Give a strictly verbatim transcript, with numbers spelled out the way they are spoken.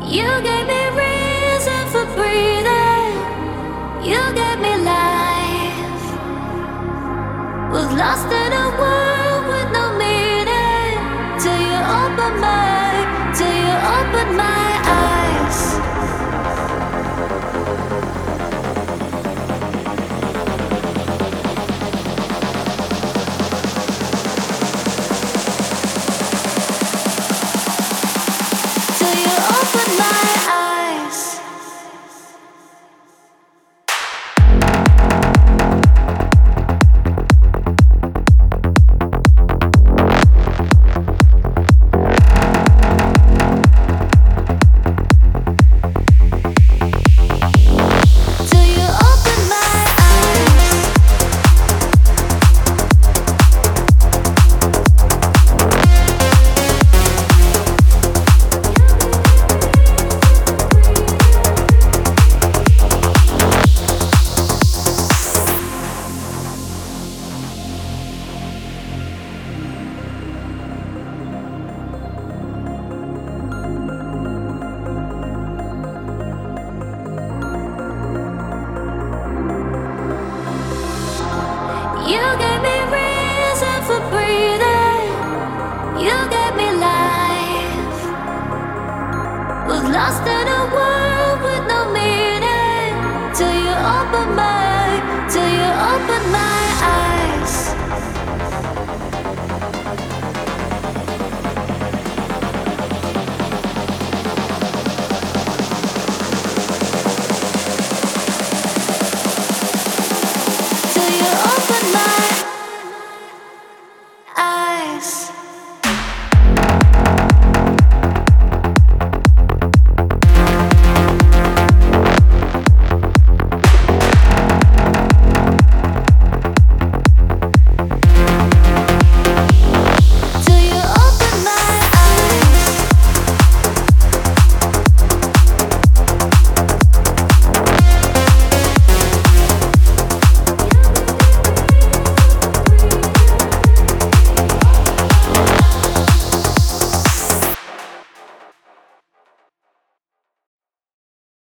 You gave me reason for breathing. You gave me life. Was lost in a world with no meaning. Till you opened my, till you opened my eyes. Till you opened my eyes. Till you opened my eyes. You gave me reason for breathing. You gave me life. Was lost in